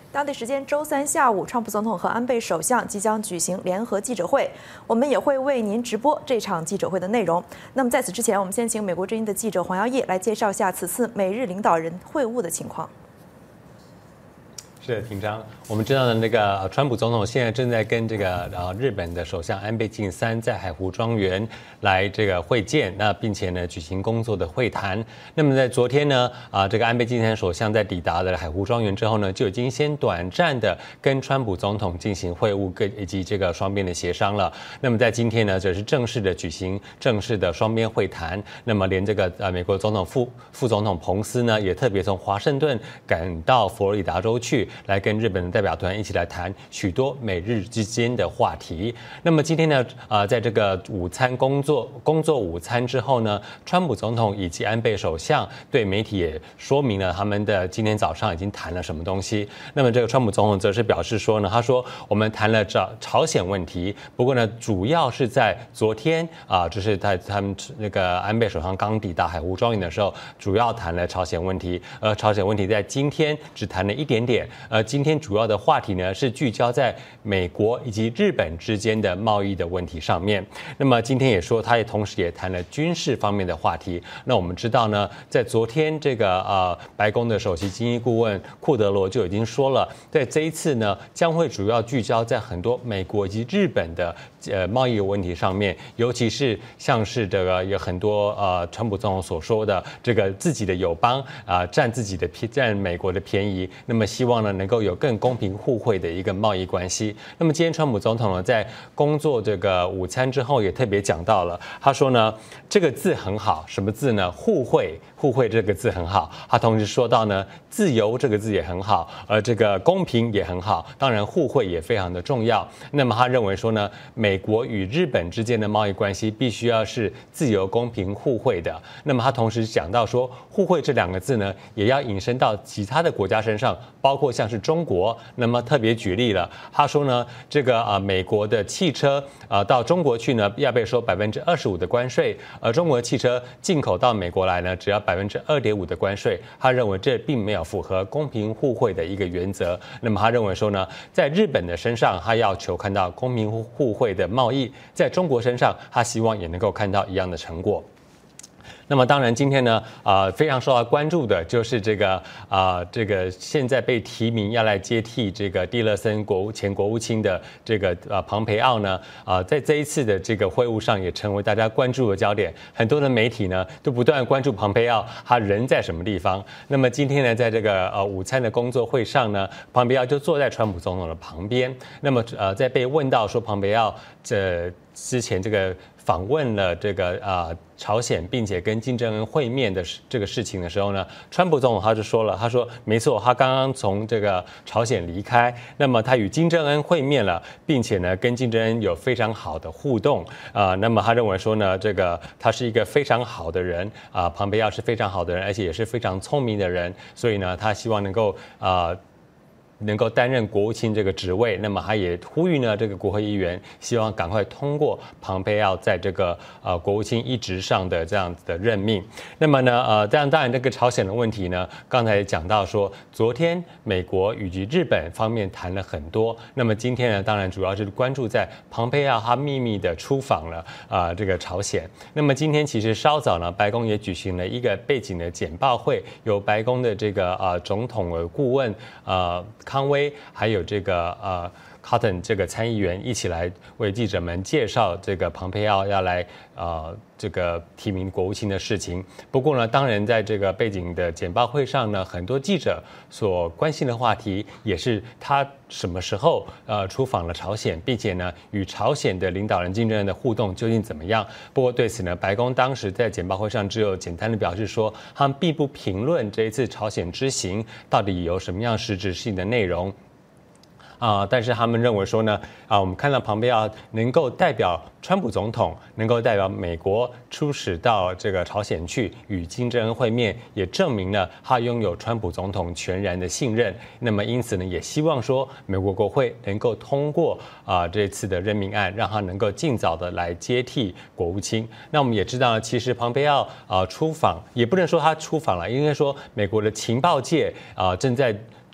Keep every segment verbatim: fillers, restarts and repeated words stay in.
当地时间周三下午，川普总统和安倍首相即将举行联合记者会，我们也会为您直播这场记者会的内容。那么在此之前，我们先请美国之音的记者黄耀烨来介绍一下此次美日领导人会晤的情况。 是的，廷章，我们知道的那个川普总统现在正在跟这个呃日本的首相安倍晋三在海湖庄园来这个会见，那并且呢举行工作的会谈。那么在昨天呢啊、呃、这个安倍晋三首相在抵达了海湖庄园之后呢，就已经先短暂的跟川普总统进行会晤，跟以及这个双边的协商了。那么在今天呢，则是正式的举行正式的双边会谈。那么连这个呃美国总统副副总统彭斯呢，也特别从华盛顿赶到佛罗里达州去。来跟日本的代表团一起来谈许多美日之间的话题。那么今天呢，呃，在这个午餐工作工作午餐之后呢，川普总统以及安倍首相对媒体也说明了他们的今天早上已经谈了什么东西。那么这个川普总统则是表示说呢，他说我们谈了朝朝鲜问题，不过呢，主要是在昨天啊、呃，就是在他们那个安倍首相刚抵达海湖庄园的时候，主要谈了朝鲜问题，而朝鲜问题在今天只谈了一点点。呃，今天主要的话题呢是聚焦在美国以及日本之间的贸易的问题上面。那么今天也说，他也同时也谈了军事方面的话题。那我们知道呢，在昨天这个呃白宫的首席经济顾问库德罗就已经说了，在这一次呢将会主要聚焦在很多美国以及日本的呃贸易问题上面，尤其是像是这个有很多呃川普总统所说的这个自己的友邦啊、呃、占自己的便占美国的便宜，那么希望呢能够有更公平互惠的一个贸易关系。那么今天川普总统呢在工作这个午餐之后也特别讲到了，他说呢这个字很好，什么字呢？互惠，互惠这个字很好。他同时说到呢自由这个字也很好，而这个公平也很好，当然互惠也非常的重要。那么他认为说呢，美国与日本之间的贸易关系必须要是自由、公平、互惠的。那么他同时讲到说，互惠这两个字呢，也要引申到其他的国家身上，包括像是中国。那么特别举例了，他说呢，这个啊、呃、美国的汽车啊、呃、到中国去呢，要被收百分之二十五的关税，而中国的汽车进口到美国来呢，只要百分之二点五的关税。他认为这并没有符合公平互惠的一个原则。那么他认为说呢，在日本的身上，他要求看到公平互惠的贸易；在中国身上，他希望也能够看到一样的成果。那么当然，今天呢，啊、呃，非常受到关注的就是这个啊、呃，这个现在被提名要来接替这个蒂勒森国务前国务卿的这个呃庞培奥呢，啊、呃，在这一次的这个会晤上也成为大家关注的焦点。很多的媒体呢都不断关注庞培奥他人在什么地方。那么今天呢，在这个呃午餐的工作会上呢，庞培奥就坐在川普总统的旁边。那么呃，在被问到说庞培奥这之前这个访问了这个啊、呃、朝鲜，并且跟金正恩会面的这个事情的时候呢，川普总统他就说了，他说没错，他刚刚从这个朝鲜离开，那么他与金正恩会面了，并且呢跟金正恩有非常好的互动啊、呃，那么他认为说呢，这个他是一个非常好的人啊、呃，庞培奥是非常好的人，而且也是非常聪明的人，所以呢，他希望能够啊。呃能够担任国务卿这个职位，那么他也呼吁呢，这个国会议员希望赶快通过庞培奥在这个呃国务卿一职上的这样子的任命。那么呢，呃，当然当然这个朝鲜的问题呢，刚才也讲到说，昨天美国以及日本方面谈了很多。那么今天呢，当然主要是关注在庞培奥他秘密的出访了啊、呃、这个朝鲜。那么今天其实稍早呢，白宫也举行了一个背景的简报会，由白宫的这个呃总统的顾问呃。康威还有这个呃 Cotton 这个参议员一起来为记者们介绍这个庞培奥要来呃这个提名国务卿的事情。不过呢，当然在这个背景的简报会上呢，很多记者所关心的话题也是他什么时候呃出访了朝鲜，并且呢与朝鲜的领导人金正恩的互动究竟怎么样。不过对此呢，白宫当时在简报会上只有简单的表示说，他们并不评论这一次朝鲜之行到底有什么样实质性的内容。啊、呃，但是他们认为说呢，啊、呃，我们看到庞培奥能够代表川普总统，能够代表美国出使到这个朝鲜去与金正恩会面，也证明了他拥有川普总统全然的信任。那么因此呢，也希望说美国国会能够通过啊、呃、这次的任命案，让他能够尽早的来接替国务卿。那我们也知道呢，其实庞培奥啊、呃、出访，也不能说他出访了，应该说美国的情报界啊、呃、正在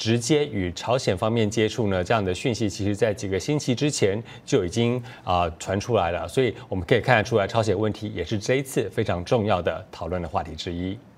直接与朝鲜方面接触呢？这样的讯息，其实在几个星期之前就已经啊、呃、传出来了，所以我们可以看得出来，朝鲜问题也是这一次非常重要的讨论的话题之一。